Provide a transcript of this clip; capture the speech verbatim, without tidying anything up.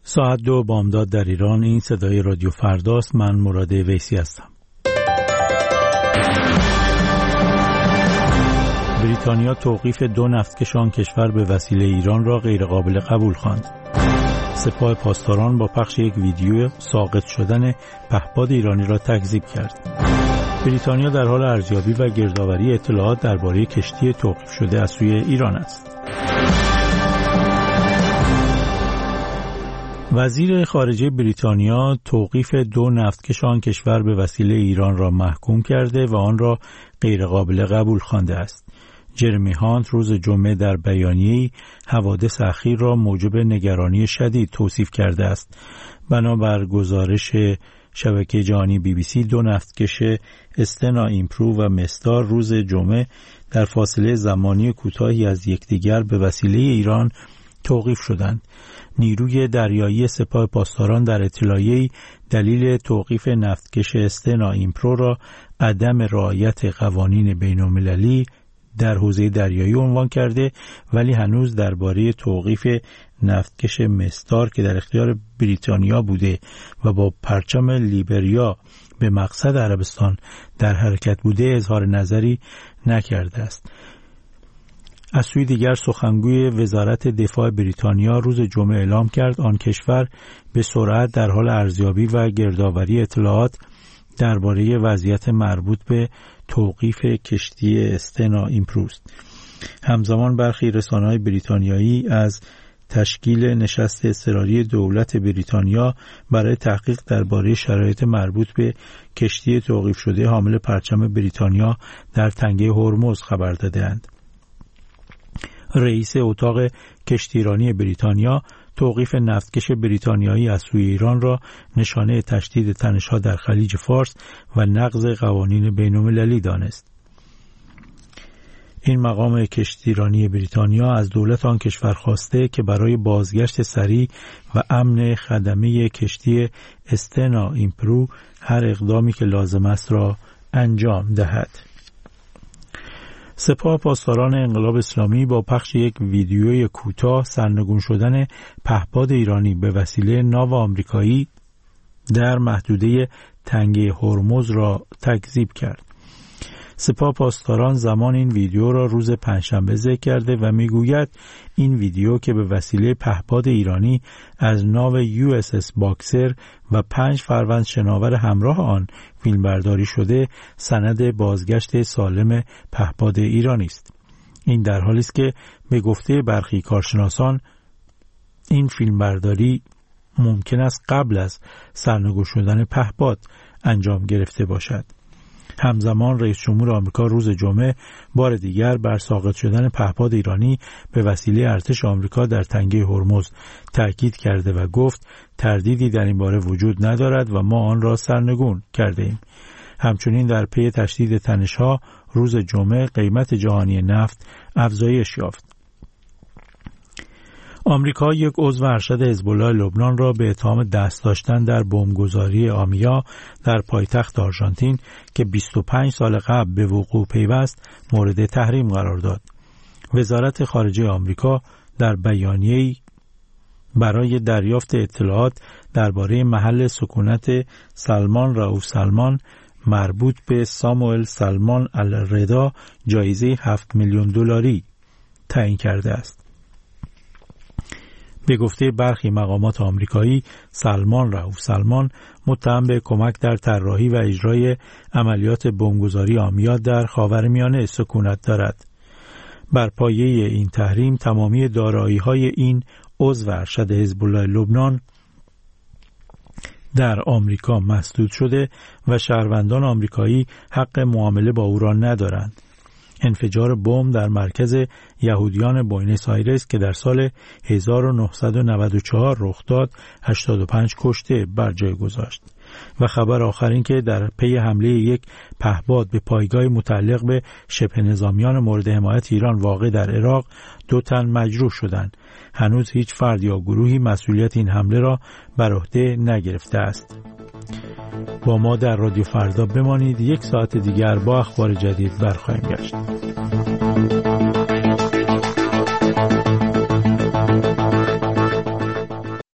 ساعت دو بامداد در ایران. این صدای رادیو فرداست. من مراد ویسی هستم. بریتانیا توقیف دو نفتکشان کشور به وسیله ایران را غیرقابل قبول خواند. سپاه پاسداران با پخش یک ویدیو ساقط شدن پهپاد ایرانی را تکذیب کرد. بریتانیا در حال ارزیابی و گردآوری اطلاعات درباره کشتی توقیف شده از سوی ایران است. وزیر خارجه بریتانیا توقیف دو نفتکشان کشور به وسیله ایران را محکوم کرده و آن را غیرقابل قبول خوانده است. جرمی هانت روز جمعه در بیانیه‌ای حوادث اخیر را موجب نگرانی شدید توصیف کرده است. بنابر گزارش شبکه جهانی بی بی سی، دو نفتکش استنا ایمپرو و مستار روز جمعه در فاصله زمانی کوتاهی از یکدیگر به وسیله ایران توقیف شدند. نیروی دریایی سپاه پاسداران در اطلاعیه‌ای دلیل توقیف نفتکش استنا ایمپرو را عدم رعایت قوانین بین‌المللی در حوزه دریایی عنوان کرده، ولی هنوز درباره توقیف نفتکش مستار که در اختیار بریتانیا بوده و با پرچم لیبریا به مقصد عربستان در حرکت بوده اظهار نظری نکرده است. از سوی دیگر سخنگوی وزارت دفاع بریتانیا روز جمعه اعلام کرد آن کشور به سرعت در حال ارزیابی و گردآوری اطلاعات درباره وضعیت مربوط به توقیف کشتی استنا ایمپرو است. همزمان برخی رسانه‌های بریتانیایی از تشکیل نشست اضطراری دولت بریتانیا برای تحقیق درباره شرایط مربوط به کشتی توقیف شده حامل پرچم بریتانیا در تنگه هرمز خبر داده‌اند. رئیس اتاق کشتیرانی بریتانیا توقیف نفتکش بریتانیایی از سوی ایران را نشانه تشدید تنش‌ها در خلیج فارس و نقض قوانین بین‌المللی دانست. این مقام کشتیرانی بریتانیا از دولت آن کشور خواسته که برای بازگشت سریع و امن خدمه کشتی استنا ایمپرو هر اقدامی که لازم است را انجام دهد. سپاه پاسداران انقلاب اسلامی با پخش یک ویدیوی کوتاه سرنگون شدن پهپاد ایرانی به وسیله ناو آمریکایی در محدوده تنگه هرمز را تکذیب کرد. سپاه پاسداران زمان این ویدیو را روز پنجشنبه ذکر کرده و میگوید این ویدیو که به وسیله پهپاد ایرانی از ناو یو اس اس باکسر و پنج فروند شناور همراه آن فیلمبرداری شده سند بازگشت سالم پهپاد ایرانی است. این در حالی است که به گفته برخی کارشناسان این فیلمبرداری ممکن است قبل از سرنگون شدن پهپاد انجام گرفته باشد. همزمان رئیس جمهور آمریکا روز جمعه بار دیگر بر ساقط شدن پهپاد ایرانی به وسیله ارتش آمریکا در تنگه هرمز تاکید کرده و گفت تردیدی در این باره وجود ندارد و ما آن را سرنگون کرده ایم. همچنین در پی تشدید تنش‌ها روز جمعه قیمت جهانی نفت افزایش یافت. آمریکا یک عضو ارشد حزب الله لبنان را به اتهام دست داشتن در بمبگذاری آمیا در پایتخت آرژانتین که بیست و پنج سال قبل به وقوع پیوست مورد تحریم قرار داد. وزارت خارجه آمریکا در بیانیه‌ای برای دریافت اطلاعات درباره محل سکونت سلمان رئوف سلمان مربوط به ساموئل سلمان الردا جایزه هفت میلیون دلاری تعیین کرده است. به گفته برخی مقامات آمریکایی، سلمان رئوف سلمان متهم به کمک در طراحی و اجرای عملیات بمبگذاری آمیا در خاورمیانه سکونت دارد. بر پایه این تحریم تمامی دارایی‌های این عضو ارشد حزب الله لبنان در آمریکا مسدود شده و شهروندان آمریکایی حق معامله با او را ندارند. انفجار بمب در مرکز یهودیان بوئنوس آیرس که در سال هزار و نهصد و نود و چهار رخ داد، هشتاد و پنج کشته بر جای گذاشت. و خبر آخر این که در پی حمله یک پهپاد به پایگاه متعلق به شبه نظامیان مورد حمایت ایران واقع در عراق دو تن مجروح شدند. هنوز هیچ فرد یا گروهی مسئولیت این حمله را بر عهده نگرفته است. با ما در رادیو فردا بمانید. یک ساعت دیگر با اخبار جدید برخواهیم گشت.